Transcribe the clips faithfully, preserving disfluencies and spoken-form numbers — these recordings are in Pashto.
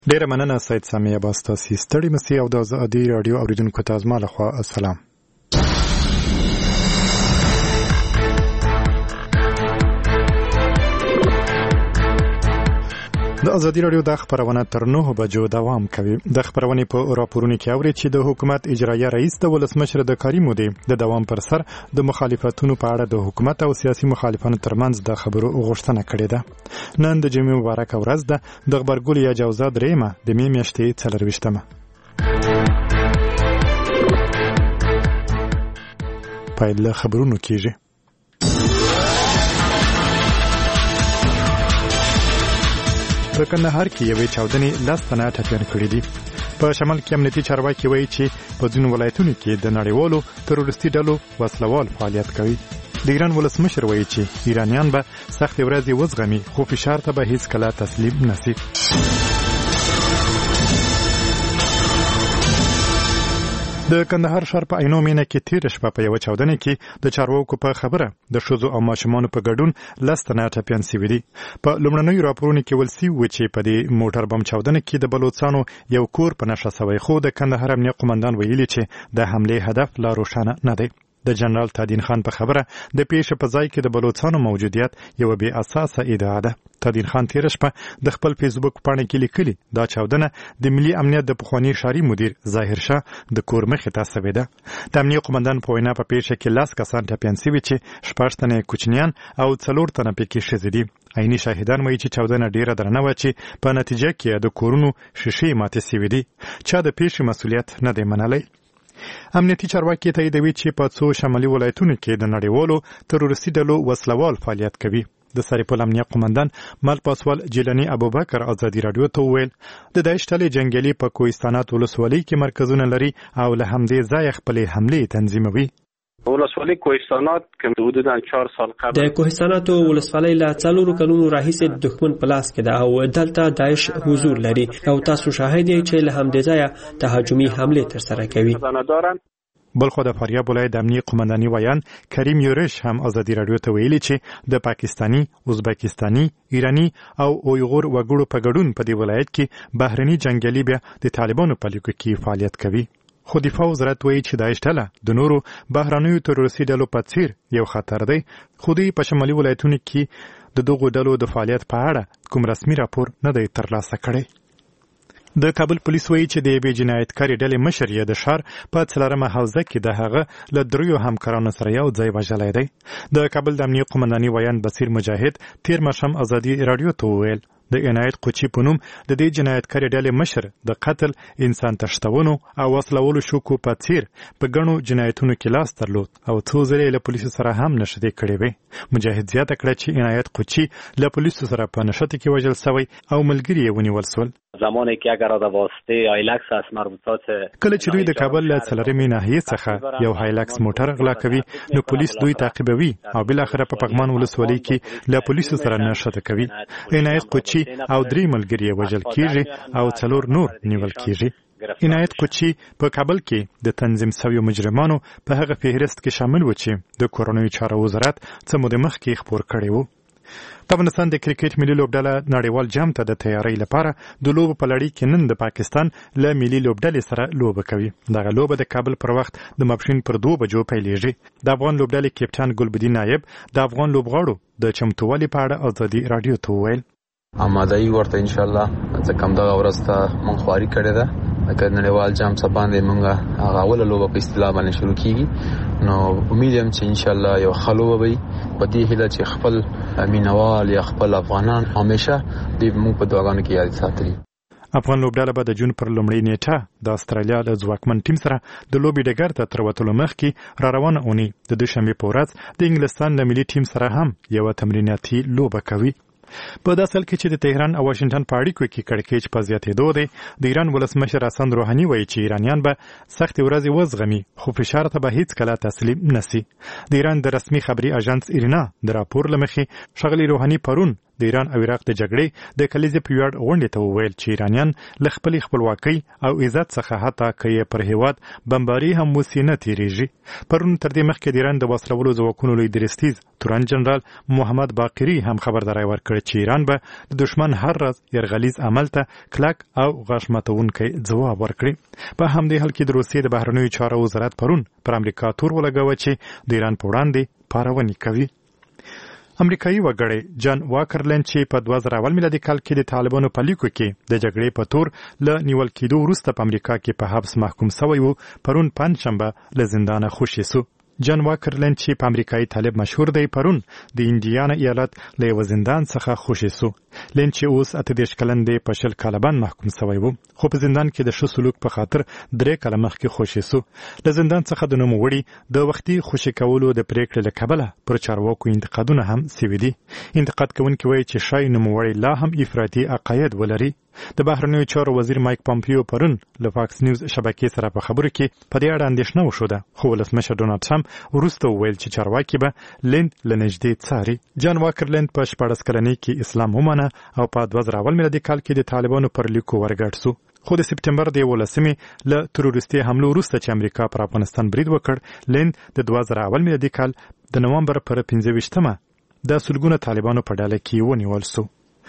ډیره مننه سید سامی عباس تاسې ستړي مسئ او د ازادي راډیو اوریدونکو ته زما لخوا السلام. د ازادي راډیو د خبرونه تر نهو بجو دوام کوي. د خبرونې په راپورونو کې اوري چې د حکومت اجرایه رئیس د ولسمشر د کاري مودې د دوام پر سر د مخالفتونو په اړه د حکومت او سیاسي مخالفانو ترمنځ د خبرو غوښتنه کړې ده. نن د جمعې مبارکه ورځ ده، د غبرګولي یا جوزا درېیمه د مې میاشتې څلرویشتمه. پیل له خبرونو کېږي. په کندهار کې یوې چاودنې لس تنه ټپیان کړي دي. په شمال کې امنیتي چارواکي وایي چې په ځینو ولایتونو کې د نړیوالو تروریستي ډلو وسلوال فعالیت کوي. د ایران ولسمشر وایي چې ایرانیان به سختې ورځې وزغمي، خو فشار ته به هیڅ کله تسلیم نشي. د کندهار ښار په عینو مینه کې تېره شپه په یوه چاودنه کې د چارواکو په خبره د ښځو او ماشومانو په ګډون لس تنه ټپیان سوي دي. په لومړنیو راپورونو کې ویل سوي و چې په دې موټر بم چاودنه کې د بلوڅانو یو کور په نښه سوی، خو د کندهار امنیه قومندان ویلي چې د حملې هدف لا روښانه نه دی. د جنرال تادین خان په خبره د پیښې په ځای کې د بلوڅانو موجودیت یو بې اساسه ادعا ده. تادین خان تېره شپه د خپل فیسبوک پاڼې کې لیکلي دا چاودنه د ملي امنیت د پخواني ښاري مدیر ظاهر شاه د کور مخې ته سوې ده. د امنیه قومندان په وینا په پیښه کې لس کسان ټپیان سوي چې شپږ تنه کوچنیان او څلور تنه پکې ښځې دي. عیني شاهدان وایي چې چاودنه ډیره درنه وه چې په نتیجه کې د کورونو شیشې ماتې سوي دي. چا د پیښې مسؤلیت نه دی منلی. امنیتي چارواکي تاییدوي چې په څو شمالي ولایتونو کې د نړیوالو تروریستي ډلو وسلوال فعالیت کوي. د سرپل امنیه قومندان مل پاسوال جیلانی ابوبکر ازادي راډیو ته وویل د داعش ډلې جنګیالي په کوهستانات ولسوالۍ کې مرکزونه لري او له همدې ځایه خپلې حملې تنظیموي. ولسوالۍ کوهستانات که حدوداً چهار سال قبل د کوهستاناتو ولسوالۍ له څلورو کلونو راهیسې د دښمن په لاس کې ده او دلته داعش حضور لري او تاسو شاهد یې چې له همدې ځایه تهاجمي حملې ترسره کوي. بلخو د فاریاب ولایت د امنیه قومنداني ویان کریم یورش هم ازادي راډیو ته ویلي چې د پاکستاني، ازبکستاني، ایرانی او اویغور وګړو په ګډون په دې ولایت کې بهرني جنګیالي بیا د طالبانو په لیکو کې فعالیت کوي. خو دفاع وزارت وایي چې داعش ډله د نورو بهرنیو تروریستي ډلو په څیر یو خطر دی، خو دوی په شمالي ولایتونو کې د دغو ډلو د فعالیت په اړه کوم رسمي راپور نه دی ترلاسه کړی. د کابل پولیس وایي چې د یوې جنایتکارې ډلې مشر یې د ښار په څلورمه حوزه کې د هغه له دریو همکارانو سره یو ځای وژلی دی. د کابل د امنیه قومنداني ویان بصیر مجاهد تېر ماښام ازادي راډیو ته وویل د عنایت قوچي په نوم د دې جنایتکارې ډلې مشر د قتل، انسان تښتونو او وسلولو شوکو په څیر په ګڼو جنایتونو کې لاس درلود او څو ځلې له پولیسو سره هم نښتې کړې وې. مجاهد زیاته کړه چې عنایت قوچي له پولیسو سره په نښته کې وژل سوی او ملګري یې ونیول سول. زمانی که اگر د واسطه هایلکس از مربوطات کله چې دوی د کابل له څلورمې ناحیې څخه یو هایلکس موټر غلا کوي نو پولیس دوی تعقیبوي او بالاخره په پغمان ولسوالۍ کې له پولیسو سره نښته کوي. عنایت قوچي او درې ملګري یې وژل کیږي او څلور نور نیول کیږي. عنایت قوچي په کابل کې د تنظیم شویو مجرمانو په هغه فهرست کې شامل و چې د کورنیو چارو وزارت څه موده مخکې خپور کړی و. د افغانستان د کرکټ ملي لوبډله نړیوال جام ته د تیارۍ لپاره د لوبو په لړۍ کې نن د پاکستان له ملي لوبډلې سره لوبه کوي. دغه لوبه د کابل پر وخت د ماپښین پر دوه بجو پیلیږي. د افغان لوبډلې کپټان ګلبدین نایب د افغان لوبغاړو د چمتووالي په اړه ازادي راډیو ته وویل آماده‌ای ورته ان شاء الله څه کم دغه ورځ ته مونږ خواري کړې ده. اګه نړیوال جام څخه باندې مونږ هغه اوله لوبه په اصطلاح باندې شروع کیږي نو امید یم چې ان شاء الله یو خلوه وي په دې هیله چې خپل مینوال یا خپل افغانان همیشه دې مونږ په دعاګانو کې یاد ساتلي. افغان لوبډله به د جون پر لومړۍ نیټه د استرالیا له ځواکمن ټیم سره د لوبې ډګر ته تر وتلو مخکې را روانه اونۍ د دوشنبې په ورځ د انګلستان له ملي ټیم سره هم یوه تمریناتي لوبه کوي. په داسې حال کې چې د تهران او واشنګټن په اړیکو کې کړکېچ په زیاتېدو دی، د ایران ولسمشر حسن روحاني وایي چې ایرانیان به سختې ورځې وزغمي، خو فشار ته به هیڅ کله تسلیم نشي. د ایران د رسمي خبري اژانس ایرنا د راپور له مخې ښاغلي روحاني پرون د ایران او عراق د جګړې د کلیزې په ویاړ غونډې ته وویل چې ایرانیان له خپلې خپلواکۍ او عزت څخه حتی که یې پر هیواد بمباري هم وسي نه تیریږي. پرون تر دې مخکې د ایران د وسلولو ځواکونو لوی درستیز تورن جنرال محمد باقری هم خبرداری ورکړ چې ایران به د دشمن هر راز یرغلیز عمل ته کلک او غاښ ماتونکی ځواب ورکړي. په همدې حال کې د روسیې د بهرنیو چارو وزارت پرون پر امریکا تور ولګاوه چې د ایران په وړاندې پارونې کوي. امریکایي وګړی جان واکرلند چې په دوه زره اول میلادي کال کې د طالبانو په لیکو کې د جګړې په تور له نیول کېدو وروسته په امریکا کې په حبس محکوم شوی و، پرون پنجشنبه له زندانه خوشي سو. جان واکرلند چې په امریکایي طالب مشهور دی پرون د انډیانا ایالت له یو زندان څخه خوشي سو. لند چې اوس اته دېرش کلن دی په شل کاله باندې محکوم شوی و، خو په زندان کې د ښه سلوک په خاطر درې کاله مخکې خوشي سو. له زندان څخه د نوموړي د وختي خوشي کولو د پریکړې له کبله پر چارواکو انتقادونه هم سوي دي. انتقاد کوونکي وایي چې شاید نوموړی لا هم افراطي عقاید ولري. د بهرنیو چارو وزیر مایک پامپیو پرون له فاکس نیوز شبکې سره په خبرو کې په دې اړه اندېښنه وښوده، خو ولسمشر ډونالډ ټرمپ وروسته وویل چې چارواکي به لند له نږدې څاري. جان واکرلند په شپاړس کلنۍ کې اسلام ومانه او په دوه زره اول میلادي کال کې د طالبانو پر لیکو ورګډ سو. خو د سپټمبر د یولسمې له تروریستي حملو وروسته چې امریکا پر افغانستان برید وکړ، لند د دوه زره اول میلادي کال د نومبر پر پنځه ویشتمه د سلګونه طالبانو په ډله کې ونیول سو.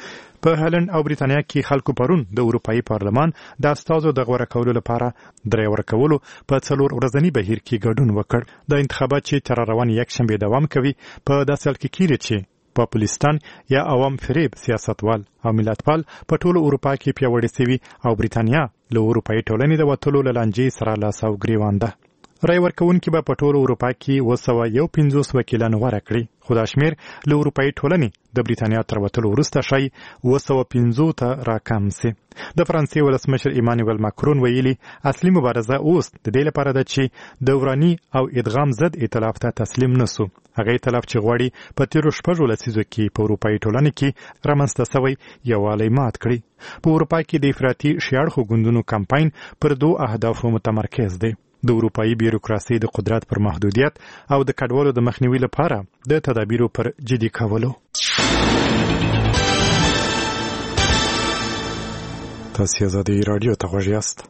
په هالند او بریتانیا کې خلکو پرون د اروپאי پارلمان د استازو د غوړه کولو لپاره درې ورکولو په څلور ورځنی بهیر کې ګډون وکړ. د انتخابات چې تر روان یک شنبه دوام کوي په داسې حال کې کیږي چې پاپولیستان یا عوام فریب سیاستوال او ملتپال په ټولو اروپا کې پیاوړي سوي او بریتانیا له اروپאי ټولنې د وټولو لانجې سره لاس او ګریوان ده. رای ورکوونکي به په ټولو اروپا کې اوه سوه یو پنځوس وکیلان غوره کړي، خو دا شمېر له اروپאי ټولنې د بریتانیا تر وتلو وروسته ښایي اوه سوه پنځو ته راکم سي. د فرانسې ولسمشر ایمانویل ماکرون ویلي اصلي مبارزه اوس د دې لپاره ده چې د وراني او ادغام ضد ائتلاف ته تسلیم نسو. هغه ائتلاف چې غواړي په تیرو شپږو لسیزو کې په اروپאי ټولنه کې رامنځته سوی یووالی مات کړي. په اروپا کې د افراطي شیاړخو ګوندونو کمپاین پر دوه اهدافو متمرکز دی: د اروپאי بیروکراسي د قدرت پر محدودیت او د کډوالو د مخنیوي لپاره د تدابیرو پر جدي کولو. تاسو آزادي رادیو ته غوږ یاست.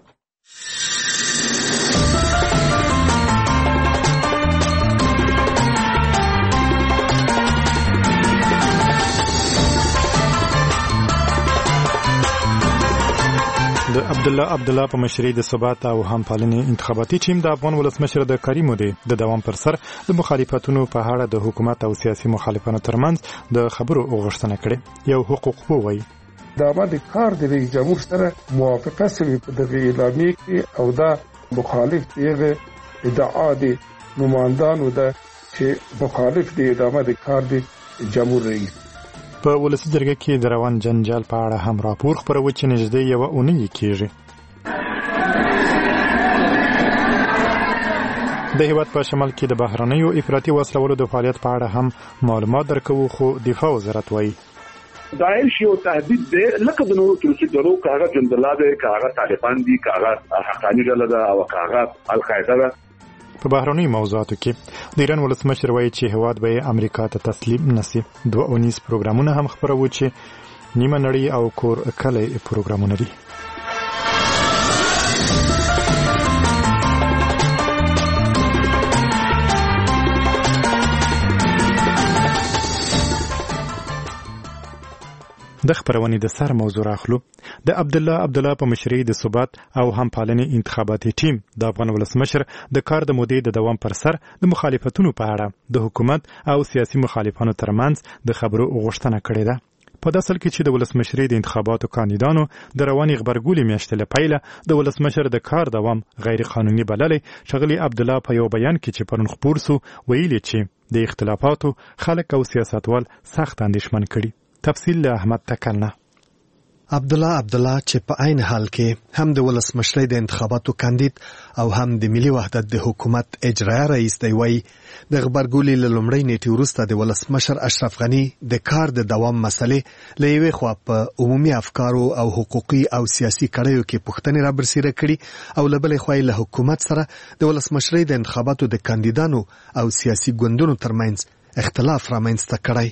د عبدالله عبدالله په مشرۍ د ثبات او همپالنې انتخاباتي ټیم د افغان ولسمشر د کاري مودې د دوام پر سر د مخالفتونو په اړه د حکومت او سیاسي مخالفانو ترمنځ د خبرو غوښتنه کړې. یو حقوقپوه وایي دا باندې کار د رئیس جمهور سره موافقه شوې په دغه اعلامیه کې او دا مخالف دغه ادعا دي نمائندانو ده چې مخالف دي ادامه د کار د جمهور رئیس. په ولسي جرګه کې د روان جنجال په اړه هم راپور خپروي چې نږدې یوه اونۍ کېږي. د هیواد په شمال کې د بهرنیو افراطي وسلولو د فعالیت په اړه هم معلومات درکوو، خو دفاع وزارت وایي داعش یو تهدید دی لکه د نورو تروریستانو کاغه جندلا دی، کاغه طالبان دي، کاغه حقانی ډله ده او کاغه القاعده ده. په بهرنیو موضوعاتو کې د ایران ولسمشر وایي چې هیواد به امریکا ته تسلیم نشي. دوه اونیز پروګرامونه هم خپروي چې نیمه نړۍ او کور کلی پروګرامونه دي. د خبرونې د سر موضوع راخلو. د عبدالله عبدالله په مشرۍ د ثبات او همپالنې انتخاباتي ټیم د افغان ولسمشر د کار د مودې د دوام پر سر د مخالفتونو په اړه د حکومت او سیاسي مخالفانو ترمنځ د خبرو غوښتنه کړې ده. په داسې حال کې چې د ولسمشرۍ د انتخاباتو کاندیدانو د روانې غبرګولې میاشتې له پیله د ولسمشر د کار دوام غیر قانوني بللی، ښاغلي عبدالله په یو بیان کې چې پرون خپور سو ویلي چې د اختلافاتو خلک او سیاستوال سخت اندېښمن کړي. تفصیل له احمد تکلنه. عبدالله عبدالله چې په عین حال کې هم د ولسمشرۍ د انتخاباتو کاندید او هم د ملي وحدت د حکومت اجرایه رئیس دی وایي د غبرګولې له لومړۍ نیټې وروسته د ولسمشر اشرف غني د کار د دوام مسلې له یوې خوا په عمومي افکارو او حقوقي او سیاسي کړیو کې پوښتنې رابرسېره کړي او له بلې خوا له حکومت سره د ولسمشرۍ د انتخاباتو د کاندیدانو او سیاسي ګوندونو ترمنځ اختلاف رامنځته کړی.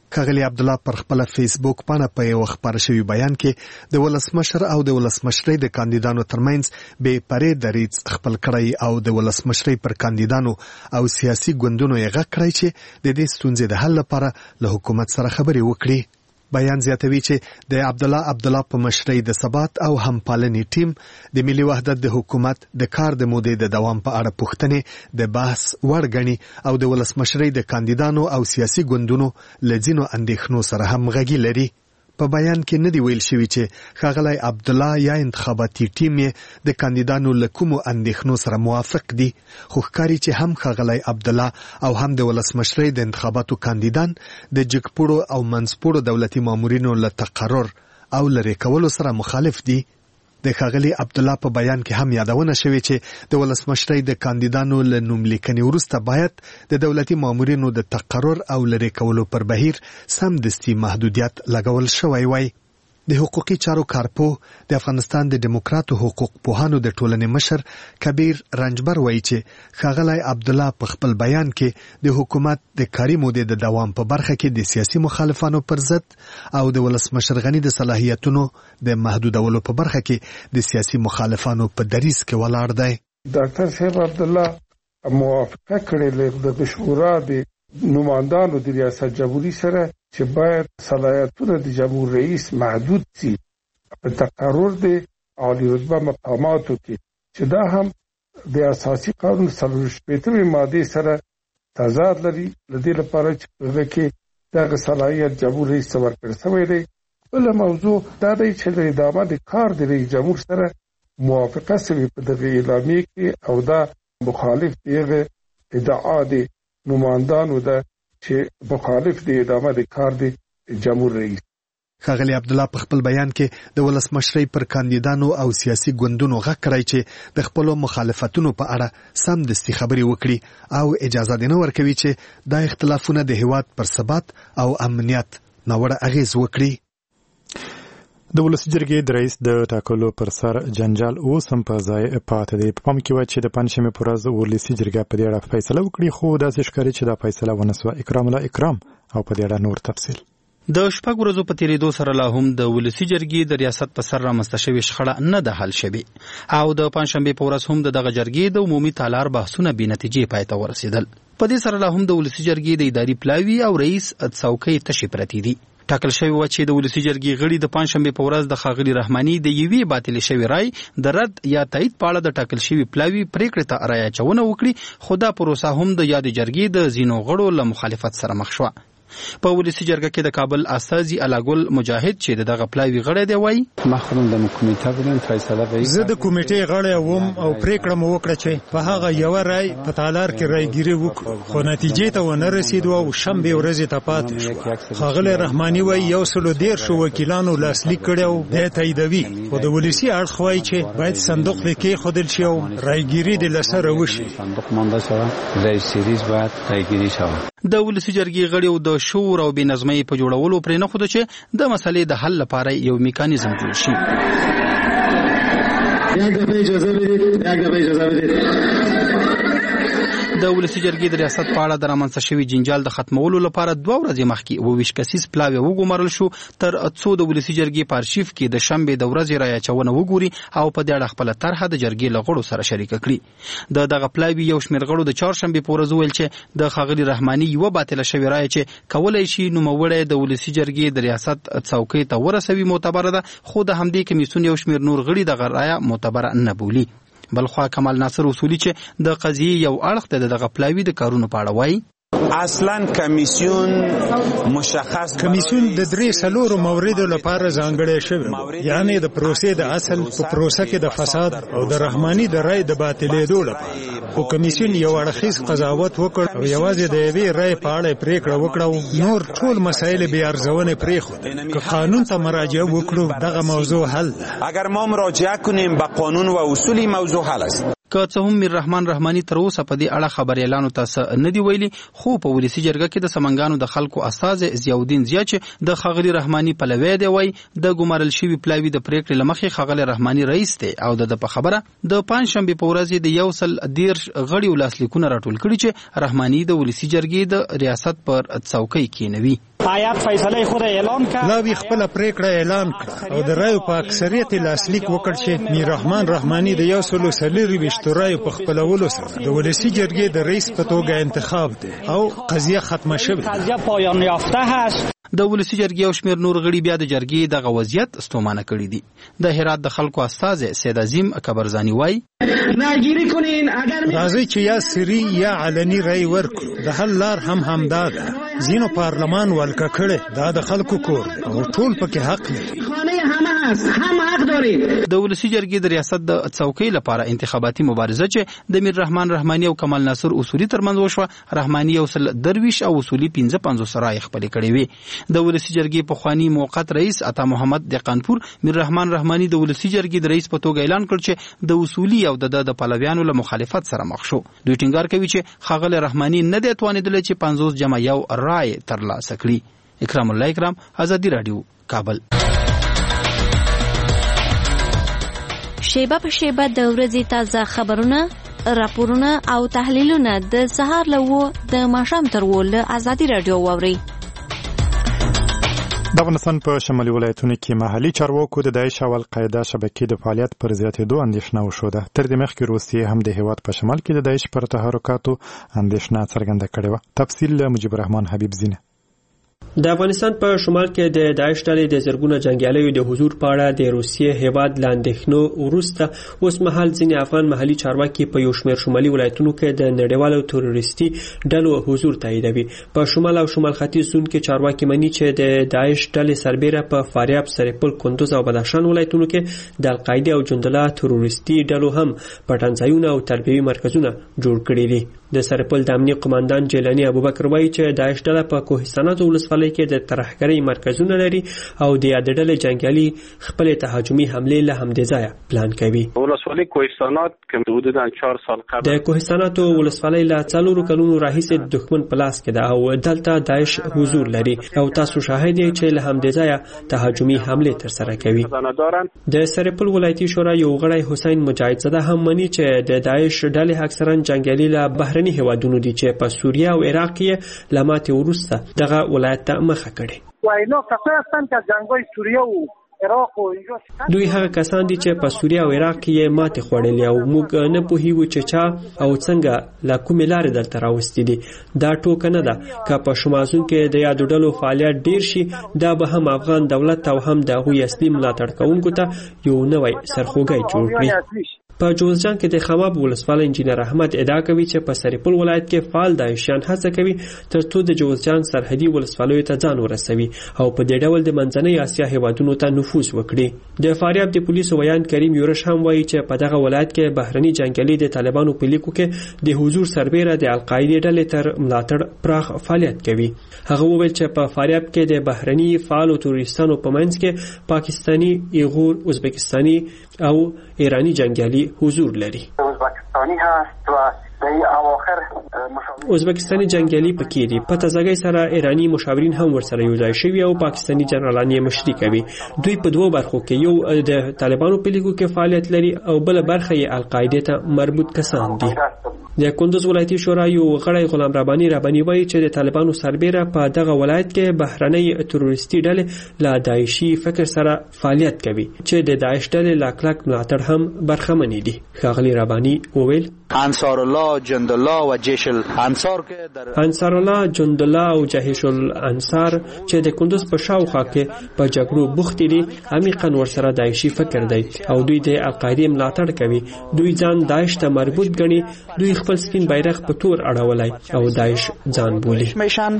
ښاغلي عبدالله پر خپل فیسبوک باندې په یو خبر شوی بیان کې د ولسمشر او د ولسمشرۍ د کاندیدانو ترمنځ بې پرې دریځ خپل کړی او د ولسمشرۍ پر کاندیدانو او سیاسي ګوندونو یې غږ کړی چې د دې ستونزې د حل لپاره له حکومت سره خبرې وکړي. بیان زیاتوي چې د عبدالله عبدالله په مشرۍ د ثبات او همپالنې ټیم د ملي وحدت د حکومت د کار د مودې د دوام په اړه پوښتنې د بحث وړ ګڼي او د ولسمشرۍ د کاندیدانو او سیاسي ګوندونو له ځینو اندېښنو سره همغږي لري. په بیان کې نه دی ویل شوی چې ښاغلی عبدالله یا انتخاباتي ټیم یې د کاندیدانو له کومو اندېښنو سره موافق دي، خو ښکاري چې هم ښاغلی عبدالله او هم د ولسمشرۍ د انتخاباتو کاندیدان د جګپوړو او منځپوړو دولتي مامورینو له تقرر او لرې کولو سره مخالف دي. د ښاغلي عبدالله په بیان کې هم یادونه شوې چې د ولسمشرۍ د کاندیدانو له نوملیکنې وروسته باید د دولتي مامورینو د تقرر او لرې کولو پر بهیر سمدستي محدودیت لګول شوی وای. د حقوقي چارو کارپوه د افغانستان د ډیموکراتو حقوق پوهانو د ټولنې مشر کبیر رنجبر وایي چې ښاغلی عبدالله په خپل بیان کې د حکومت د کاري مودې د دوام په برخه کې د سیاسي مخالفانو پر ضد او د ولسمشر غني د صلاحیتونو د محدودولو په برخه کې د سیاسي مخالفانو په دریځ کې ولاړ دی. ډاکټر صاحب عبدالله موافقه کړې د شورا د نمائندانو د ریاست جمهوریت سره چې باید صلاحیتونه د جمهور رئیس محدود شي په تقرر د عالی رتبه مقاماتو کې، چې دا هم د اساسي قانون څلور شپیتمې ماده سره تضاد لري. لدې لپاره چې په کې دغه صلاحیت جمهور رئیس ته ورکړل شوی دی. بل موضوع دا دی چې د ادامه د کار د رئیس جمهور سره موافقه شوې په دغه اعلامیه کې او دا مخالف دغه ادعا دی نمائندانو ده چې مخالف دی ادامه د کار دی جمهور رئیس. ښاغلي عبدالله په خپل بیان کې د ولسمشرۍ پر کاندیدانو او سیاسي ګوندونو غږ کړی چې د خپلو مخالفتونو په اړه سمدستي خبرې وکړي او اجازه دې نه ورکوي چې دا اختلافونه د هیواد پر ثبات او امنیت ناوړه اغیز وکړي. د ولسي جرګې د رئیس د ټاکلو پر سر جنجال اوس هم په ځای پاتې دی. په پام کې وایي چې د پنجشنبې په ورځ ولسي جرګه په دې اړه فیصله وکړي، خو داسې ښکاري چې دا فیصله ونه سوه. اکرام الله اکرام او په دې اړه نور تفصیل. د شپږ ورځو په تیریدو سره لا هم د ولسي جرګې د ریاست په سر رامنځته شوې شخړه نه ده حل شوې او د پنجشنبې په ورځ هم د دغه جرګې د عمومي تالار بحثونه بې نتیجې پای ته ورسېدل. په دې سره لا هم د ولسي جرګې د اداري پلاوي او رئیس څوکۍ تشې پرتې دي. ټاکل شوی و چې د ولسي جرګې غړي د پنجشنبې په ورځ د ښاغلي رحماني د یوې باطلې شوې رای د رد یا تایید په اړه د ټاکل شوي پلاوي پریکړې ته رایه اچونه وکړي، خو دا پروسه هم د یادې جرګې د ځینو غړو له مخالفت سره مخ شوه. په ولسي جرګه کې د کابل استازي علاګل مجاهد چې دغه پلاوي غړی دی وایي زه د کمیټې غړی وم او پریکړه مو وکړه چې په هغه یوه رای په تالار کې رایګیري وکړو، خو نتیجې ته ونه رسېدو او شنبې ورځې ته پاتې شوه. ښاغلی رحماني وایي یو سلو دېرشو وکیلانو لاسلیک کړی او دی تاییدوي، خو د ولسي اړخ وایي چې باید صندوق پرې کېښودل شي او رایګیري دې له سره وشي. د ولسي جرګې غړي د شور او بې نظمۍ په جوړولو پرې نه ښوده چې د مسلې د حل لپاره یو میکانیزم جوړ شي. د ولسي جرګې د ریاست په اړه د رامنځته شوي جنجال د ختمولو لپاره دوه ورځې مخکې اوه ویشت کسیز پلاوی وګمارل شو، تر څو د ولسي جرګې په ارشیف کې د شنبې د ورځې رایه اچونه وګوري او په دې اړه خپله طرحه د جرګې له غړو سره شریکه کړي. د دغه پلاوي یو شمېر غړو د چهارشنبې په ورځ وویل چې د ښاغلي رحماني یوه باطله شوې رایه چې کولی شي نوموړی د ولسي جرګې د ریاست څوکۍ ته ورسوي معتبره ده، خو د همدې کمیسیون یو شمېر نور غړي دغه رایه معتبره نه بولي. بلخوا کمال ناصر اصولي چې د قضیې یو اړخ د دغه پلاوي د کارونو په اړه وایي اصلا کمیسیون مشخص کمیسیون د درې څلورو موردو لپاره ځانګړی شوی، یعنی د پروسې د اصل په پروسه کې د فساد او د رحماني د رای د باطلېدو لپاره. خو کمیسیون یو اړخیز قضاوت وکړ او یوازې د یوې رای په اړه پریکړه وکړه او نور ټول مسایل بې ارزونې پرېښود. که قانون ته مراجعه وکړو دغه موضوع حل ده. اگر ما مراجعه کنیم به قانون و اصول موضوع حل است. که څه هم میر رحمان رحماني تر اوسه په دې اړه خبريالانو ته څه نه دی ویلي، خو په ولسي جرګه کې د سمنګانو د خلکو استازی ضیاءالدین ضیا چې د ښاغلي رحماني پلوی دی وایي د ګمارل شوي پلاوي د پریکړې له مخې ښاغلی رحماني رئیس دی او د ده په خبره د پنجشنبې په ورځ د یو سل دېرش غړیو لاسلیکونه راټول کړي چې رحماني د ولسي جرګې د ریاست پر څوکۍ کېنوي. هیئت فیصله خود اعلان کړ. لاوی خپل پریکړه اعلان کړه او د رایو په اکثریت لاسلیک وکړ چې میر رحمان رحماني د یو سلو څلور ویشت رایو په خپلولو سره د ولسی جرګې د رئیس په توګه انتخاب دی او قضیه ختمه شوه. قضیه پایان یافته هست. د ولسی جرګې او شمیر نور غړي بیا د جرګې د وضعیت ستومانه کړی دي. د هرات د خلکو استاد سید عظیم اکبرزانی وای راګيري کولین اگر راځي چې یا سری یا علني رای ورکړو. د حل لار هم همدا ده. زینو پارلمان ولکه کړي دا د خلکو کور او ټول پکې حق لري. خانه هم هست هم حق داري. د ولسی جرګې د ریاست د څوکۍ لپاره انتخاباتي مبارزه چې د میر رحمان رحماني او کمال ناصر اصولي ترمنځ وشوه. رحماني او سل درویش او اصولي پنځه پنځوس رای خپل کړي وي. د ولسی جرګې په خواني موقت رئیس عطا محمد دقانپور میر رحمان رحماني د ولسی جرګې د رئیس په توګه اعلان کړ چې د اصولي او د د پلویانو له مخالفت سره مخ شو. دوی ټینګار کوي چې خاغله رحماني نه دی توانیدل چې پنځوس جمع یو رای ترلاسه کړي. اکرام الله اکرام، آزادی رادیو، کابل. شیبه په شیبه د ورځې تازه خبرونه، راپورونه او تحلیلونه د سهار له د ماښام تر ول آزادی رادیو واوري. د افغانستان په شمالي ولایتونو کې محلي چارواکو د داعش او القاعده شبکې د فعالیت پر زیاتېدو اندېښنه وښوده. تر دې مخکې روسیې هم د هېواد په شمال کې د داعش پر تحرکاتو اندېښنه څرګنده کړې وه. تفصیل له مجيب الرحمن حبیب زینه. د افغانستان په شمال کې د داعش ډلې د زرګونه جنگیالیو د حضور په اړه د روسیې هیواد لاندېښنو وروسته اوس مهال ځینې افغان محلي چارواکي په یو شمېر شمالي ولایتونو کې د نړیوالو تروریستي ډلو حضور تاییدوي. په شمال او شمال ختیځ زون کې چارواکي مني چې د داعش ډلې سربېره په فاریاب، سرپل، کندوز او بدخشان ولایتونو کې د القاعده او جندله تروریستي ډلو هم پټنځایونه او تربیوي مرکزونه جوړ کړي دي. د سرپل د امنیه قماندان جیلانی ابوبکر وایي چې داعش ډله په کوهستانات ولسوالۍ کې د ترهګرۍ مرکزونه لري او د یاد ډلې جنگیالي خپل تهاجمي حمله له همدې ځایه پلان کوي. ولسوالۍ کوهستانات که حدوداً چهار سال قبل د کوهستاناتو ولسوالۍ له څلورو کلونو راهیسې د دښمن په لاس کې ده او دلته داعش حضور لري او تاسو شاهد یې چې له همدې ځایه تهاجمي حمله ترسره کوي. د سرپل ولایتي شورا یو غړی حسین مجاهد زده هم مني چې د داعش ډلې اکثرا جنگیالي له بهرني هیوادونو دي چې په سوریه او عراق کې له ماتې وروسته دغه ولایت ته مخه کړي. واینا کسایی هستند که جنگ‌های سوریه و عراق و اینجا دوی هغه کسان دي چې په سوریه او عراق کې ماتې خوړلې او موږ نه پوهیږو چې چا او څنګه له کومې لارې دلته راوستي دي. دا ټوکه نه ده که په شمازون کې د یادو ډلو فعالیت ډیر شي دا به هم افغان دولت او هم د هغوی اصلي ملاتړ کوونکو ته یو نوی سرخوږی جوړ کړي. په جوزجان کې د خماب ولسوال انجینر احمد ادعا کوي چې په سرپل ولایت کې فعال داعشیان هڅه کوي ترڅو د جوزجان سرحدي ولسوالیو ته ځان ورسوي او په دې ډول د منځنۍ اسیا هیوادونو ته نفوذ وکړي. د فاریاب د پولیسو ویان کریم یورش هم وایي چې په دغه ولایت کې بهرني جنگیالي د طالبانو په لیکو کې د حضور سربېره د القاعده ډلې تر ملاتړ پراخ فعالیت کوي. هغه وویل چې په فاریاب کې د بهرني فعالو تروریستانو په منځ کې پاکستانی، ایغور، ازبکستاني او ایرانی جنگیالي حضور لري. ازبکستانی هست و در اواخر ازبکستانی جنگیالي پکې دي. په تازګۍ سره ایرانی مشاورین هم ورسره یو ځای شوي او پاکستانی جنرالان یې مشري کوي. دوی په دوو برخو کې یو د طالبانو په لیګو کې فعالیت لري او بل برخه یې القاعده ته مربوط کسان دي. د کندوز ولایتي شورا یو غړی غلام ربانی ربانی وایي چې د طالبانو سربېره په دغه ولایت کې بهرنۍ تروریستي ډلې له داعشي فکر سره فعالیت کوي چې د داعش ډلې لا کلک ملاتړ هم برخمنې دي. ښاغلي ربانی وویل انصار الله، جند الله و جیش الانصار کې در انصار الله، جند الله او جیش الانصار چې د کندوز په شاوخوا کې په جګړو بوخت دي عمیقا ورسره داعشي فکر دی او دوی د القاعده ملاتړ کوي. دوی ځان داعش ته مربوط ګڼي. دوی خپل سپین بیرغ په تور اړولای او داعش ځان بولي.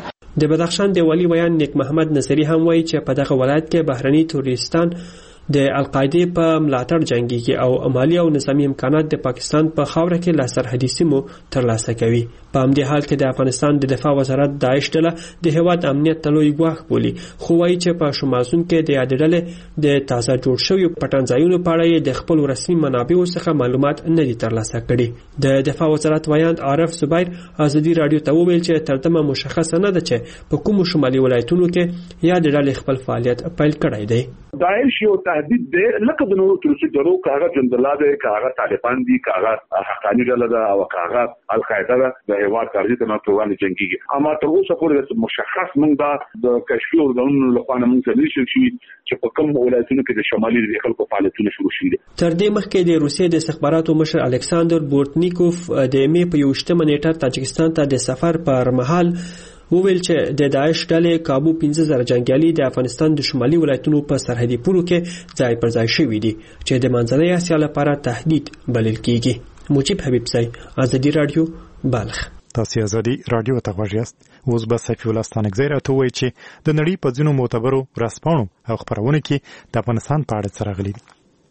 د بدخشان د والی ویان نیک محمد نصری هم وایي چې په دغه ولایت کې بهرني تروریستان د القاعده په ملاتړ جنگيږي او مالی او نظامی امکانات د پاکستان په خاوره کې لا سرحدي سیمو ترلاسه کوي. په همدې حال کې د افغانستان د دفاع وزارت داعش ډله د هیواد امنیت ته لوی ګواښ بولي خو وایي چې په شمازون کې د یاد ډلې د تازه جوړ شویو پټنځایونو په اړه د خپل رسمي منابعو څخه معلومات نه دي ترلاسه کړي. د دفاع وزارت ویان عارف زبیر آزادي رادیو ته وویل چې تر دمه مشخصه نه ده چې په کومو شمالي ولایتونو کې یاد ډلې خپل فعالیت پیل کړی دی. داعش یو تهدید دی لکه د نورو تروریستانو کاغه جندلا دی کاغه طالبان دي کاغه حقانی ډله ده او کاغه القاعده ده د هیواد کارځي ته نو وړاندې جنگي اما تر اوسه پورې مشخص موږ دا د کشفي ارګانونو لخوا نه موږ ته نشو شي چې په کوم ولایتونو کې د شمالي د خلکو فعالیتونه شروع شي. تر دې مخکې د روسیې د استخباراتو مشر الکساندر بورتنیکوف د می په یوشتمه نیټه تاجکستان ته د سفر پر مهال وویل چې د داعش ډلې کابو پنځه زره جنگیالي د افغانستان د شمالي ولایتونو په سرحدي پولو کې ځای پر ځای شوي دي چې د منځنۍ اسیا لپاره تهدید بلل کیږي. مجيب حبیب سای، ازادي رادیو، بالغ. تاسو ازادي رادیو ته غوږ یاست. اوس به سفی الله ستانکزی راته وایي چې د نړۍ په ځینو معتبرو رسپانو او خبرونه کې د افغانستان په اړه څه راغلي دي.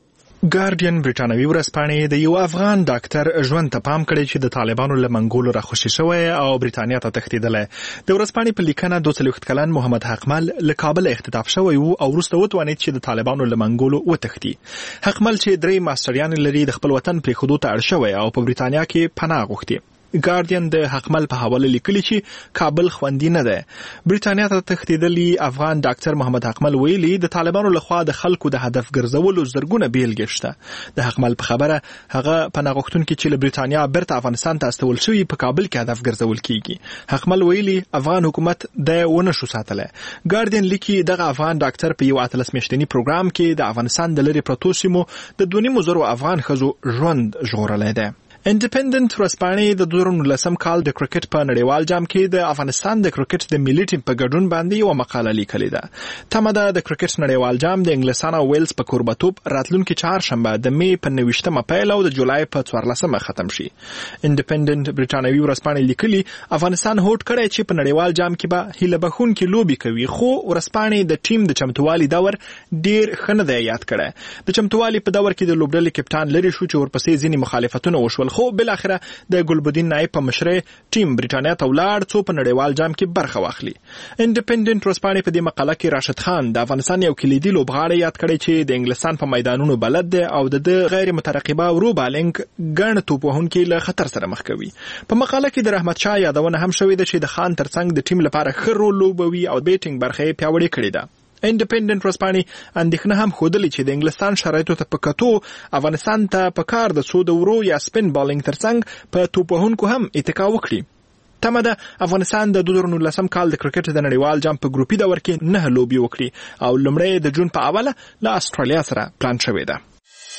ګارډین برټانوي ورځپاڼې د یو افغان ډاکټر ژوند ته پام کړی چې د طالبانو له منګولو راخوشي شوی او برټانیا ته تښتېدلی. د ورځپاڼې په لیکنه دوه څلوېښت کلن محمد حقمل له کابل اختطاف شوی و او وروسته وتوانید چې د طالبانو له منګولو وتښتي. حقمل چې درې ماسټریانې لري د خپل وطن پرېښودو ته اړ شوی او په برټانیا کې پناه غوښتي. ګارډین د حقمل په حواله لیکلي چې کابل خوندي نه ده. برټانیا ته تښتېدلي افغان ډاکټر محمد حقمل ویلي د طالبانو لخوا د خلکو د هدف ګرځولو زرګونه بیلګې شته. د حقمل په خبره هغه پناه غوښتونکي چې له برټانیا بیرته افغانستان ته استول شوي په کابل کې هدف ګرځول کیږي. حقمل ویلي افغان حکومت د ونه شو ساتلی. ګارډین لیکي دغه افغان ډاکټر په یو اتلس میاشتني پروګرام کې د افغانستان د لرې پرتو سیمو د دوه نیمو زرو افغان ښځو ژوند ژغورلی دی. انډیپندنت ورځپاڼې د دوه زره نولسم کال د کرکټ په نړیوال جام کې د افغانستان د کرکټ د ملي ټیم په ګډون باندې یو مقاله لیکلې ده. تمه ده د کرکټ نړیوال جام د انګلستان او ویلز په کوربتوب راتلونکي چهارشنبه د می په نویشتمه پیل او د جولای په څوارلسمه ختم شي. انډیپندنت برټانوي ورځپاڼې لیکلي افغانستان هوډ کړی چې په نړیوال جام کې به هیله بخښونکې لوبې کوي، خو ورځپاڼې د ټیم د چمتووالي دور ډیر ښه نه دی یاد کړی. د چمتووالي په دور کې د لوبډلې کپټان لرې شو چې ورپسې ځینې مخالفتونه وشول، خو بل اخره د ګلبدین نایب په مشرۍ ټیم برټانیا ته ولاړ څو په نړیوال جام کې برخه واخلي. انډیپندنت ورځپاڼې په دې مقاله کې راشد خان د افغانستان یو کلیدي لوبغاړی یاد کړی چې د انګلستان په میدانونو بلد دی او د غیر مترقبه ورو بالینګ ګڼ توپ وهونکي له خطر سره مخ کوي. په مقاله کې د رحمت شاه یادونه هم شوې ده چې د خان ترڅنګ د ټیم لپاره ښه رول لوبوي او بیټینګ برخه یې پیاوړې کړې ده. انډیپندنت ورځپاڼې اندېښنه هم ښودلې چې د انګلستان شرایطو ته په کتو افغانستان ته په کار د څو دورو یا سپین بالینګ ترڅنګ په توپ وهونکو هم اتکا وکړي. تمه ده افغانستان د دوه زره نولسم کال د کرکټ د نړیوال جام په ګروپي دور کې نه لوبي وکړي او لومړی د جون په اوله له استرالیا سره پلان شوی ده.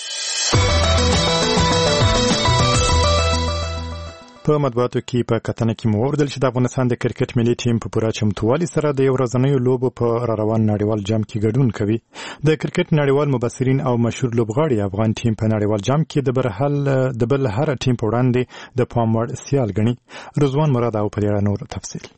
په مطبوعاتو کې په کتنه کې مو اوریدل چې د افغانستان د کرکټ ملي ټیم په پوره چمتووالي سره د یو ورځنیو لوبو په را روان نړیوال جام کې ګډون کوي. د کرکټ نړیوال مبصرین او مشهور لوبغاړي افغان ټیم په نړیوال جام کې د برحل د بل هر ټیم په وړاندې د پام وړ سیال ګڼي. رضوان مراد او په اړه نور تفصیل.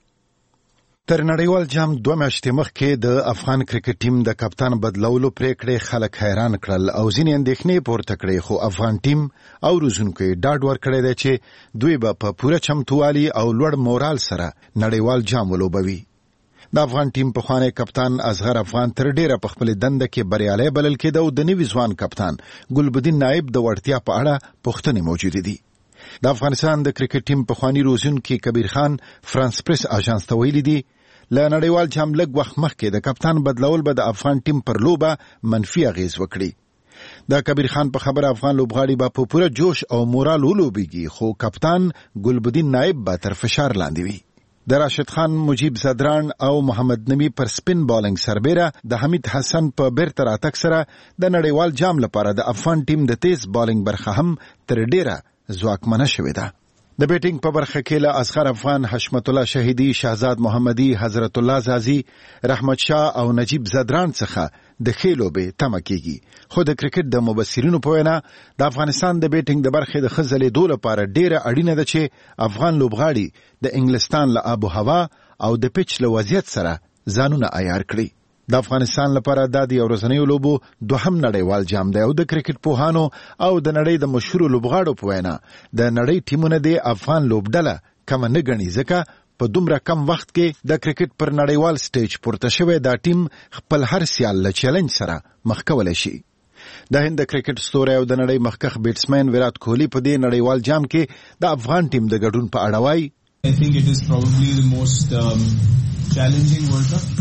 تر نړیوال جام دوه میاشتې مخکې د افغان کرکټ ټیم د کپتان بدلولو پریکړې خلک حیران کړل او ځینې اندېښنې پورته کړې، خو افغان ټیم او روزونکو یې ډاډ ورکړی دی چې دوی به په پوره چمتووالي او لوړ مورال سره نړیوال جام ولوبوي. د افغان ټیم پخوانی کپتان اصغر افغان تر ډیره په خپل دنده کې بریالی بلل کېده او د نوي ځوان کپتان ګلبدین نایب د وړتیا په اړه پوښتنې موجودې دي. د افغانستان د کرکټ ټیم پخوانی روزونکي کبیر خان فرانس پریس اژانس ته ویلي دي له نړیوال جام لږ وخت مخکې د کپتان بدلول به د افغان ټیم پر لوبه منفي اغیز وکړي. د کبیر خان په خبره افغان لوبغاړي به په پوره جوش او مورال ولوبېږي، خو کپتان ګلبدین نایب به تر فشار لاندې وي. د راشد خان، مجیب زدران او محمد نمی پر سپین بالینګ سربیره د حمید حسن په بیرته راتګ سره د نړیوال جام لپاره د افغان ټیم د تیز بالینګ برخه هم تر ډیره ځواکمنه شوې ده. د بیټینګ په برخه کې له اصغر افغان، حشمت الله شهیدی، شهزاد محمدي، حضرت الله زازي، رحمت شاه او نجیب زدران څخه د ښې لوبې تمه کیږي. خو د کرکټ د مبصرینو په وینا د افغانستان د بیټینګ د برخې د ښه ځلېدو لپاره ډیره اړینه ده چې افغان لوبغاړي د انګلستان له آب و هوا او د پیچ له وضعیت سره ځانونه عیار کړي. د افغانستان لپاره دا د یو ورځنیو لوبو دوهم نړیوال جام دی او د کرکټ پوهانو او د نړۍ د مشهورو لوبغاړو په وینا د نړۍ ټیمونه د افغان لوبډله کم نه ګڼي، ځکه په دومره کم وخت کې د کرکټ پر نړیوال سټیج پورته شوی دا ټیم خپل هر سیال له چیلنج سره مخ کولی شي. د هند د کرکټ ستوری او د نړۍ مخکښ بیټسمن ویرات کوهلی په دې نړیوال جام کې د افغان ټیم د ګډون په اړه وایي I think it is probably the most um, challenging World Cup. Um,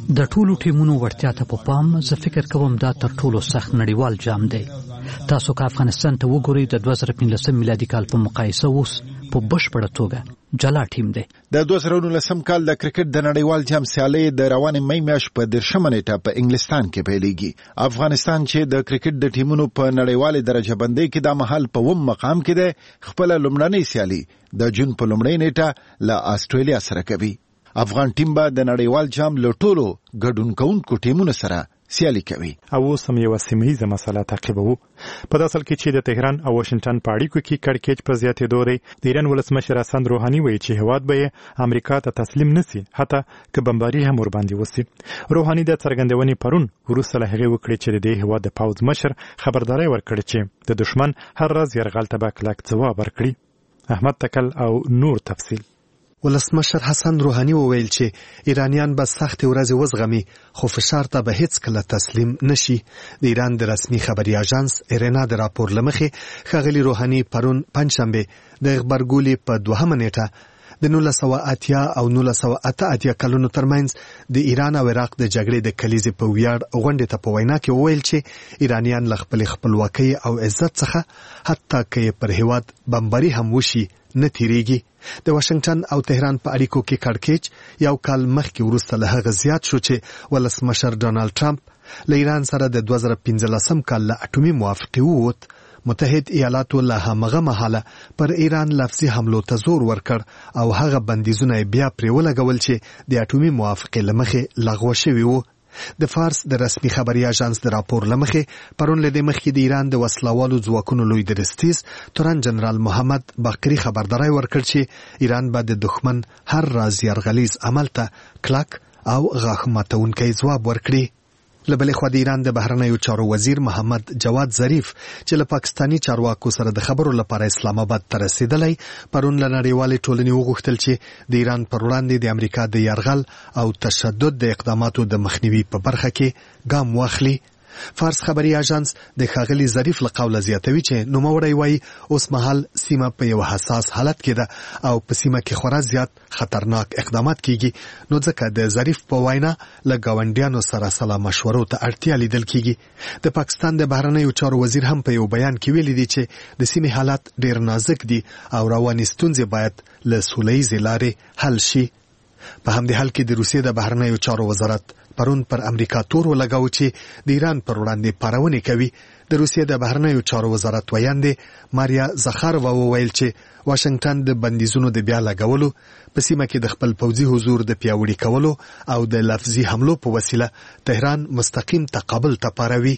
د ټولو ټیمونو وړتیا ته په پام زه فکر کوم دا تر ټولو سخت نړیوال جام دی. تاسو که افغانستان ته وګورئ د دوه زره پنځلسم میلادي کال په مقایسه اوس په بشپړه توګه جلا ټیم دی. د دوه زره نولسم کال د کرکټ د نړیوال جام سیالۍ د روانې مې میاشت په دېرشمه نیټه په انګلستان کې پیلېږي. افغانستان چې د کرکټ د ټیمونو په نړیوالې درجه بندۍ کې دا مهال په اووم مقام کې دی، خپله لومړنۍ سیالي د جون په لومړۍ نیټه له آسټرالیا سره کوي. افغان ټیم به د نړیوال جام له ټولو ګډون کوونکو ټیمونو سره سیالي کوي. او اوس هم یوه سیمه ییزه مسله تعقیبوو. په دې اصل کې چې د تهران او واشنگټن په اړیکو کې کړکېچ په زیاتېدو دی. د ایران ولسمشر حسن روحاني وایي چې هېواد به یې امریکا ته تسلیم نسي، حتی که بمباري هم ورباندې وسي. روحاني د څرګندونې پرون وروسته له هغې وکړې چې د دې هېواد د پوځ مشر خبرداری ورکړې چې د دښمن هر راز یرغل ته به کلک ځواب ورکړي. احمد تکل او نور تفصیل. ولسمشر حسن روحاني وویل چې ایرانیان به سختې ورځې وزغمي، خو فشار ته به هیڅ کله تسلیم نشي. د ایران د رسمي خبري اژانس ایرنا د راپور لمخې ښاغلي روحاني پرون پنجشنبه د غبرګولي په دوهمه نیټه د نولس سوه اتیا او نولس سوه اته اتیا کلونو ترمنځ د ایران او عراق د جګړې د کلیزې په ویاړ غونډې ته په وینا کې وویل چې ایرانیان له خپلې خپلواکۍ او عزت څخه حتی که پر هېواد بمباري هم وشي نه تیریږي. د واشنگټن او تهران په اړیکو کې کړکېچ یو کال مخکې وروسته له هغه زیات شو چې ولسمشر ډونالد ټرمپ له ایران سره د دوه زره پنځلسم کال له اټومي موافقې ووت. متحد ایالاتو له همغه مهاله پر ایران لفظي حملو ته زور ورکړ او هغه بندیزونه بیا پرې ولګول چې د اټومي موافقې له مخې لغوه شوي وو. د فارس د رسمي خبري اژانس د راپور لمخې پرون له دې مخکې د ایران د وسلوالو ځواکونو لوی درستیز تورن جنرال محمد باقری خبرداری ورکړ چې ایران به د دښمن هر راز یرغلیز عمل ته کلک او غاښ ماتونکی ځواب ورکړي. له بلې خوا د ایران د بهرنیو چارو وزیر محمد جواد ظریف چې له پاکستاني چارواکو سره د خبرو لپاره اسلام آباد ته رسیدلی، پرون له نړیوالې ټولنې وغوښتل چې د ایران پر وړاندې د امریکا د یرغل او تشدد د اقداماتو د مخنیوي په برخه کې ګام واخلي. فارس خبري اژانس د ښاغلي ظریف له قوله زیاتوي چې نوموړی وایي اوس مهال سیمه په یو حساس حالت کې ده او په سیمه کې خورا زیات خطرناک اقدامات کیږي، نو ځکه د ظریف په وینا له ګاونډیانو سره سلا مشورو ته اړتیا لیدل کیږي. د پاکستان د بهرنیو چارو وزیر هم په یو بیان کې ویلي دی چې د سیمې حالات ډیر نازک دي او روانې ستونزې باید له سوله ییزې لارې حل شي. په همدې حال کې د روسیې د بهرنیو چارو وزارت پرون پر امریکا تور ولګاو چې د ایران پر وړاندې پارونې کوي. د روسیې د بهرنیو چارو وزارت ویاندې ماریا زخاروا وویل چې واشنگټن د بندیزونو د بیا لګولو په سیمه کې د خپل پوځي حضور د پیاوړي کولو او د لفظي حملو په وسیله تهران مستقیم تقابل ته پاروي.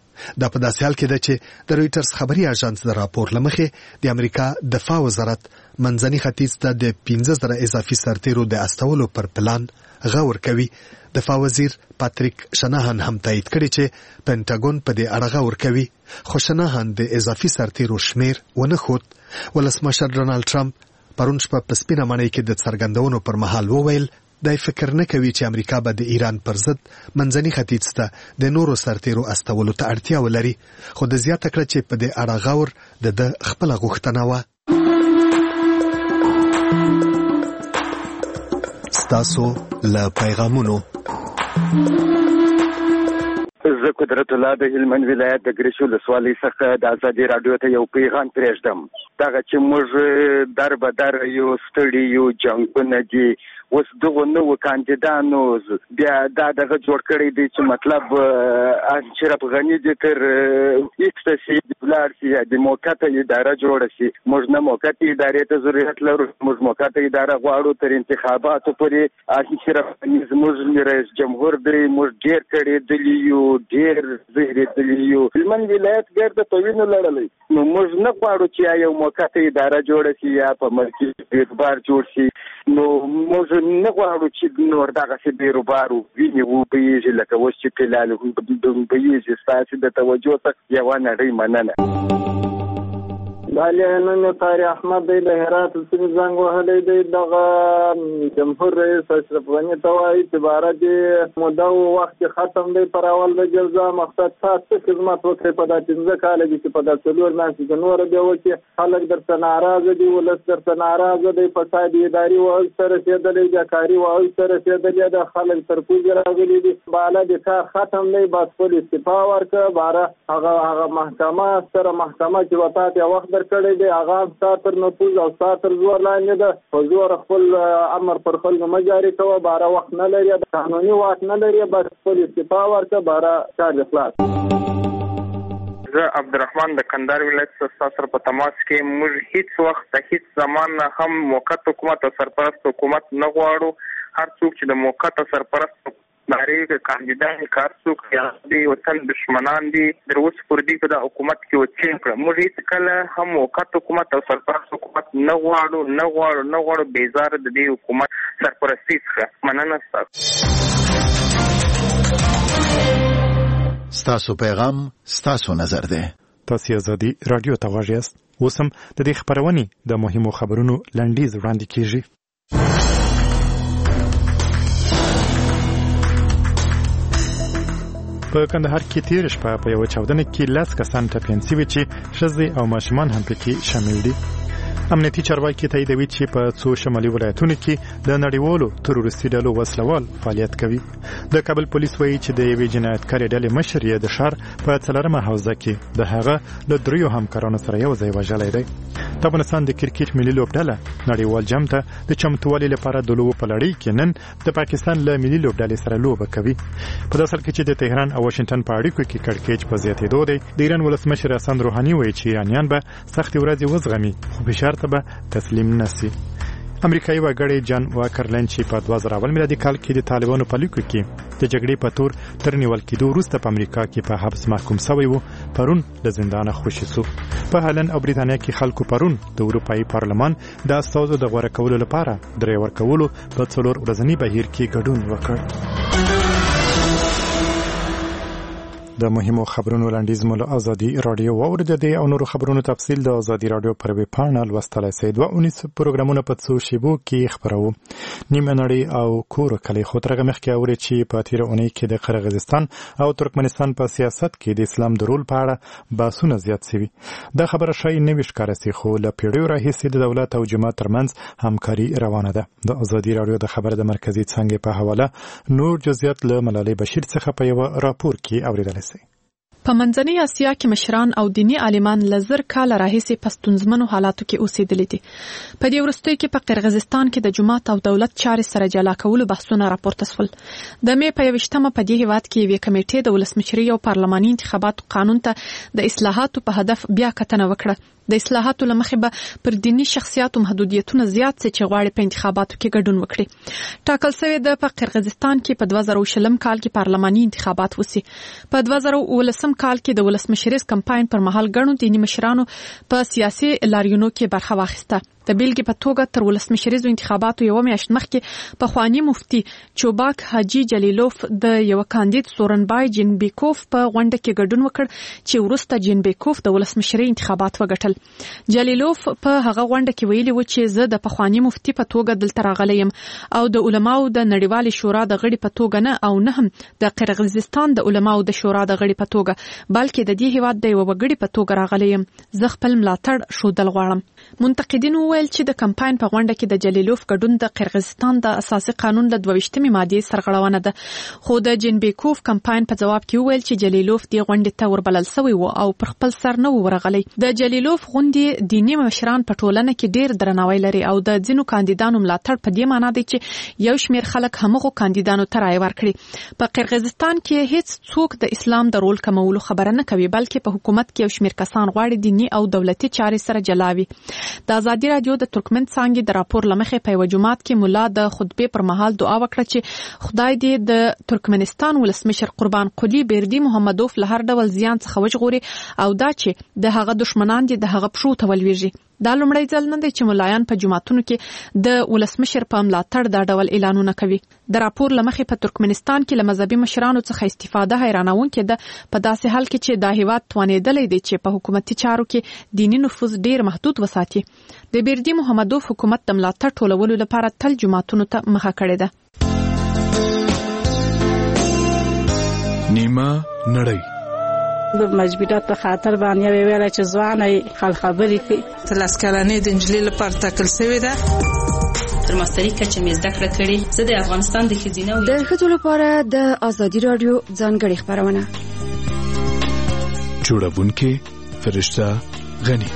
دا په داسې حال کې ده چې د رویټرز خبري اژانس د راپور لمخې د امریکا دفاع وزارت منځني ختیځ ته د پنځه زره اضافي سرتیرو د استولو پر پلان غور کوي. دفاع وزیر پاتریک شناهان هم تایید کړی چې پینټاګون په دې اړه غور کوي، خو شناهان د اضافي سرتیرو شمیر ونه ښود. ولسمشر ډونالد ټرمپ پرون شپه په سپینه ماڼۍ کې د څرګندونو پر مهال وویل دای فکر نه کوي چې امریکا به د ایران پر ضد منځني ختیځ ته د نورو سرتیرو استولو ته اړتیا ولري، خو د زیاته کړه چې په دې اړه غور د ده خپله غوښتنه وه. ستاسو له پیغامونو زه قدرت الله د هلمند ولایت د ګرشي ولسوالۍ څخه د ازادي راډیو ته یو پیغام پرېږدم. دغه چې موږ در به در یو ستړي یو جنګونه دي، اوس دغه نوو کاندیدانو بیا دا دغه جوړ کړی دی چې مطلب اشرف غني دې تر ایسته سي دولار سي د موقته اداره جوړه سي. موږ نه موقته ادارې ته ضرورت لرو، موږ موقته اداره غواړو تر انتخاباتو پورې. اشرف غني زموږ رئیس جمهور دی، موږ ډېر کړي دلی یو ډېر زهري دلی یو هلمند ولایت ګرد په وینو لړلی، نو موږ نه غواړو چې یو موقته اداره جوړه سي یا په ملکي بیروبار جوړ سي. نو موږ نه غواړو چې نور دغسې بیروبار ووینې وبهیږي لکه اوس چې فلال بهیږي. ستاسې د توجه څخه یوه نړۍ مننه. بله نن طارق احمد دی د هرات سیمې زنګ وهلی دی دغه جمهور رئیس اشرف غني ته وایي چې باره د موده وخت ختم دی پر اول د جلسه مقصد تاسو خدمت وکړئ په دا پنځه کاله کې چې په دا څلور میاشتې د نور دی وکړي خلک درته ناراضه دي ولس درته ناراضه دی فساد اداري او سره رسېدلی دی کاري او سره رسېدلی دی خلک تر پوجا راغلي دي بالا د کار ختم دی بس خپل استعفا ورکړه باره هغه هغه محکمه سره محکمه چې وتا ته وخت کړی دی هغه ساتر نفوذ او ساتر زور لاندې ده په زور خپل امر پر خلکو مجاري کوه باره وخت نه لري قانوني واک نه لري بس خپل استعفا ورکړه باره کار خلاص. زه عبدالرحمن د کندهار ولایت څخه سره په تماس کې موږ هیڅ وخت هیڅ زمان هم موقت حکومت او سرپرست حکومت نه غواړو. هر څوک چې د موقت او سرپرست نارې کاندیدان کار څوک دی وطن دشمنان دي در اوس پر دې په د حکومت کې وچې کړه موږ هیڅ کله هم موقت حکومت او سرپرست حکومت نه غواړو نه غواړو نه غواړو بیزار د دې حکومت سرپرستی څخه مننه ستاسو. ستاسو پیغام ستاسو نظر دی. تاسو ازادي رادیو ته غواړئ اوس هم د دې خبرونې د مهمو خبرونو لنډیز وړاندې کیږي. په کندهار کې تیر شپه په یو چاودنه کې لاس کسان ټپیان شوي چې ښځې او ماشومان هم پکې شامل دي. امنیتي چارواکي تاییدوي چې په څو شمالي ولایتونو کې د نړیوالو تروریستي ډلو وسلوال فعالیت کوي. د کابل پولیس وایي چې د یوې جنایتکارې ډلې مشر یې د ښار په څلورمه حوزه کې د هغه له دریو همکارانو سره یو ځای وژلی دی. د افغانستان د کرکټ ملي لوبډله نړیوال جام ته د چمتووالي لپاره د لوبو په لړۍ کې نن د پاکستان له ملي لوبډلې سره لوبه کوي. په داسې حال کې چې د تهران او واشنګټن په اړیکو کې کړکېچ په زیاتېدو دی. د ایران ولسمشر حسن روحاني وایي چې ایرانیان به سختې ورځې وزغمي خو فشار ته به تسلیم نشي. امریکایي وګړی جان واکرلند چې په دوه زره اول میلادي کال کې د طالبانو په لیکو کې د جګړې په تور تر نیول کېدو وروسته په امریکا کې په حبس محکوم شوی و پرون له زندانه خوشي شو. په هالند او بریتانیا کې خلکو پرون د اروپאי پارلمان د استازو د غوړه کولو لپاره درې ورکولو په څلور ورځني بهیر کې ګډون وکړ. د مهمو خبرونو لنډیز مو له ازادي رادیو واورید دي او نور خبرونو تفصیل د ازادي رادیو پر ویب پاڼه لوستلای شئ. دوه اونیس پروګرامونه په څو شیبو کې خبرو. نیمه نړۍ او کور کلی خو ترغه مخکې اوري چې په تیر اونۍ کې د قرغیزستان او ترکمنستان په سیاست کې د اسلام د رول په اړه بحثونه زیات شوي. دا خبره شای نوي ښکاره سي خو له پیړیو راهیسې د دولت او جماعت ترمنځ همکاري روانه ده. د ازادي رادیو د خبر د مرکزی څنګه په حواله نور جزئیات له ملالۍ بشیر څخه په یو راپور کې اوریدل شي. په منځنۍ اسیا کې مشران او دینی عالمان لزر کال راهیسې په ستونزمنو حالاتو کې اوسېدلي دي. په دې وروستیو کې په قرغیزستان کې د جماعت او دولت چارې سره جلا کولو بحثونه راپورته شول. د مې په یوشتمه په دې هیواد کې یوې کمیټې د ولسمشرۍ او پارلماني انتخاباتو قانون ته د اصلاحاتو په هدف بیا کتنه وکړه. د اصلاحاتو لمخې به پر دینی شخصیاتو محدودیتونه زیات سي چې غواړي په انتخاباتو کې ګډون وکړي. ټاکل شوی د په قرغیزستان کې په دوه زره شلم کال کې پارلماني انتخابات وسی. په دوه زره ولسم کال کې د ولسمشریز کمپاین پر مهال ګڼو دینی مشرانو په سیاسي لاریونونو کې برخه واخیسته. د بیلګې په توګه تر ولسمشریزو انتخاباتو یو میاشت مخکې په خوانی مفتي چوباک حاجی جلیلوف د یو کاندید سورنبای جنبیکوف په غونډه کې ګډون وکړ چې وروسته جنبیکوف د ولسمشرۍ انتخابات وګټل. جلیلوف په هغه غونډه کې ویلي و چې زه د پخوانی مفتي په توګه دلته راغلی یم او د علماو د نړیوالې شورا د غړي په توګه نه او نه هم د قرغیزستان د علماو د شورا د غړي په توګه بلکې د دې هیواد د یو وګړي په توګه راغلی یم. زه خپل ملاتړ ښودل غواړم. منتقدین وویل چې د کمپاین په غونډه کې د جلیلوف ګډون د قرغیزستان د اساسي قانون د دوه-ویشتمې مادې سرغړونه ده. خو د جنبیکوف کمپاین په جواب کې وویل چې جلیلوف دې غونډې ته وربلل شوی و او پر خپل سر نه ورغلی. د جلیلوف غونډې دینی مشران په ټولنه کې ډیر درناوی لري او د ځینو کاندیدانو ملاتړ په دې معنی دی چې یو شمیر خلک همغه کاندیدانو ته رائے ورکړي. په قرغیزستان کې هیڅ څوک د اسلام د رول کمولو خبره نه کوي بلکې په حکومت کې یو شمیر کسان غواړي دینی او دولتي چارې سره جلاوي. د ازادي رادیو د ترکمن څنګه د راپور لمخې په یو جماعت کې مولا د خطبه پر مهال دعا وکړه چې خدای دې د ترکمنستان ولسمشر قربان قلی بیردی محمدوف له هر ډول زیان څخه وژغوري او دا چې د هغه دشمنان دي د هغه پښو ته ولويږي. دا لومړی ځل نه دی چې ملایان په جماعتونو کې د ولسمشر په ملاتړ دا ډول اعلانونه کوي. د راپور لمخې په ترکمنستان کې له مذهبي مشرانو څخه استفاده حیرانونکې ده، په داسې حال کې چې دا هیواد توانېدلی دی چې په حکومتي چارو کې دیني نفوذ ډیر محدود وساتي. د بیردي محمدوف حکومت د ملاتړ ټولولو لپاره تل جماعتونو ته مخه کړې ده. نیمه نړۍ د مجبورات په خاطر باندې ویل چې ځواني خل خبرې کوي. تلاس کلنې د انجلۍ لپاره ټاکل شوې ده. تر ماستري کچه مې زده کړه کړې. زه د افغانستان د ښځینه د ښځو لپاره د ازادي رادیو ځانګړې خپرونه. جوړونکې فرشته غنی.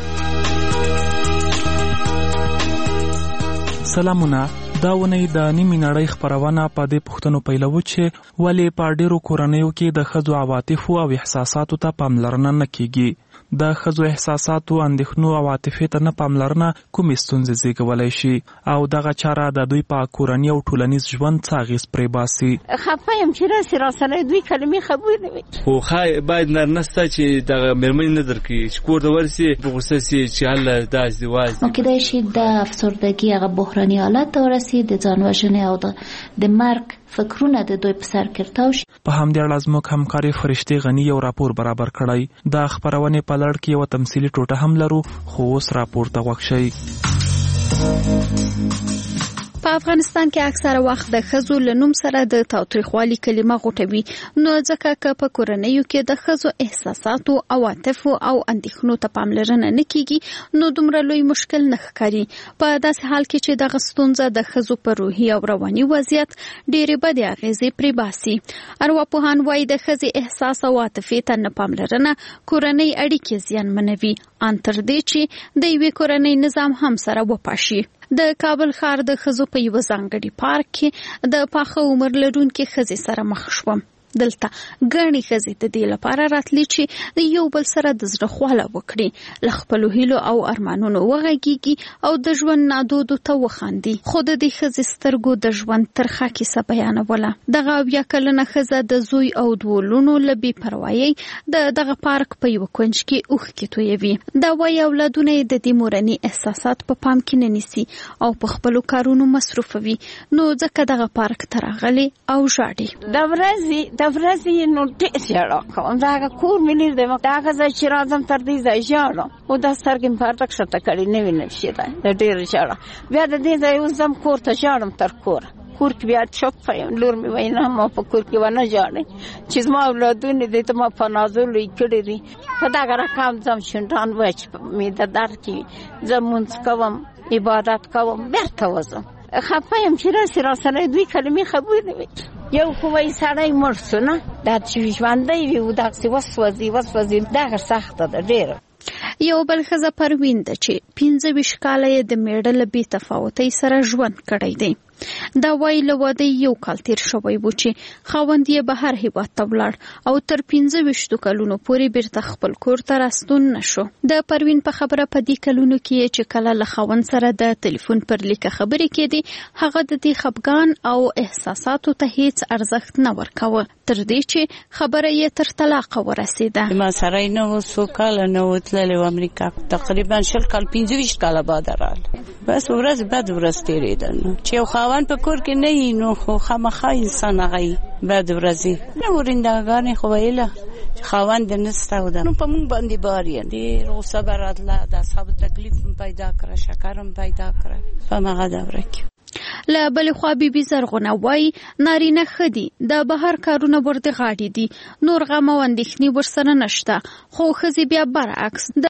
سلامونه. دا ونې د نیمې نړۍ خپرونه په دې پوښتنو پیلوي چې ولې په ډېرو کورنیو کې د ښځو عواطفو او احساساتو ته پاملرنه نه کیږي. د ښځو احساساتو، اندېښنو او عاطفې ته نه پاملرنه کومې ستونزې زیږولی شي او دغه چاره د دوی په کورني او ټولنیز ژوند څه اغېز پرې باسي؟ خفه یم چې راسې راسره دوی کلمې خبرې نه وي. خو ښایي باید نارینه سته چې دغه مېرمنې نه درکړي چې کور ته ورسي په غوسه سي چې هله دا ازدواج نو کیدای شي د افسردګي هغه بحراني حالت ته ورسي، د ځان وژنې او د مرګ فکرونه د دوی په سر کې تاو شي. په همدې اړه زموږ همکارې فرشتې غني یو راپور برابر کړی. د خپرونې په لړ کې یوه تمثیلي ټوټه هم لرو، خو اوس راپور ته غوږ شئ. په افغانستان کې اکثره وخت د ښځو له نوم سره د تاوتریخوالي کلمه غوټوي، نو ځکه که په کورنیو کې د ښځو احساساتو، عواطفو او اندېښنو ته پاملرنه نه کیږي نو دومره لوی مشکل نه ښکاري. په داسې حال کې چې دغه ستونزه د ښځو په روحي او رواني وضعیت ډېرې بدې اغېزې پرې باسي. ارواپوهان وایي د ښځې احساس او عاطفې ته نه پاملرنه کورنۍ اړیکې زیانمنوي، ان تر دې چې د یوې کورنۍ نظام هم سره وپاشي. د کابل ښار د ښځو په یوه ځانګړي پارک کې د پاخه عمر لرونکې ښځې سره مخ شوم. دلته ګڼې ښځې د دې لپاره راتلې چې د یو بل سره د زړه خواله وکړي، له خپلو هیلو او ارمانونو وغږیږي او د ژوند نادودو ته وخاندي. خو د دې ښځې سترګو د ژوند ترخه کیسه بیانوله. دغه اویا کلنه ښځه د زوی او دوو لوڼو له بې پروایۍ د دغه پارک په یوه کونج کې اوښکې تویوي. دا وایي اولادونه یې د دې مورني احساسات په پام کې نه نیسي او په خپلو کارونو مصروفوي، نو ځکه دغه پارک ته راغلي او ژاړي. د ورځې د ورځې نو ډېر ژړا کوم. دا هغه کور مې لیر دی، دا هغه ځای چې راځم تر دې ځای ژاړم، خو دا سترګې مې پرته کښته کړې نه وینم شي. دا د ډېر ژړا. بیا د دې ځای اوس ځم کور ته ژاړم تر کوره. کور کې بیا چوپ یم. لور مې وایي نه ما په کور کې ونه ژاړئ چې زما اولادونه دي ته ما په نازو لوی کړي دي. په دغه رقم ځم شونډان وچ معده درد کوي، زه لمونځ کوم، عبادت کوم، بیرته وځم. خفه یم چې راسې راسره دوی کلمې خبرې نه وي. یو خو وایي سړی مړ سو نه، دا چې ژوندی وي او دغسې وسوځي وسوځي دغه سخته ده ډېره. یو بل ښځه پروین ده چې پنځه ویشت کاله یې د میړه له بې تفاوتۍ سره ژوند کړی دی. دا وایي له واده یو کال تیر شوی و چې خاوند یې بهر هیواد ته ولاړ او تر پنځه ویشتو کلونو پورې بیرته خپل کور ته راستون نشو. د پروین په خبره په دې کلونو کې چې کله له خاوند سره د ټلیفون پر لیکه خبرې کېدې، هغه د دې خپګان او احساساتو ته هیڅ ارزښت نه ورکاوه، تر دې چې خبره یې تر طلاق ورسېده. ما سره نه و څو کاله نه و تللی و امریکا، تقریبا شل کال پنځه ویشت کاله بعد راغله. بس ورځ بد ورځ تېرېده نو چې یو خاوند په کور کې نه وي نو خو خامخا انسان هغه وي بد ورځې نه ورندهګانې خو ویله خاوند نسته و ده نو په موږ باندې بار یې ډېر غوسه به راتله، د اصحابو تکلیف هم پیدا کړه، شکر هم پیدا کړه په همغه دوره کې. له بلې خوا بي بي زرغونه وایي نارینه ښه دي، د بهر کارونه ورته غاړې دي، نور غم او اندېښنې ورسره نشته، خو ښځې بیا برعکس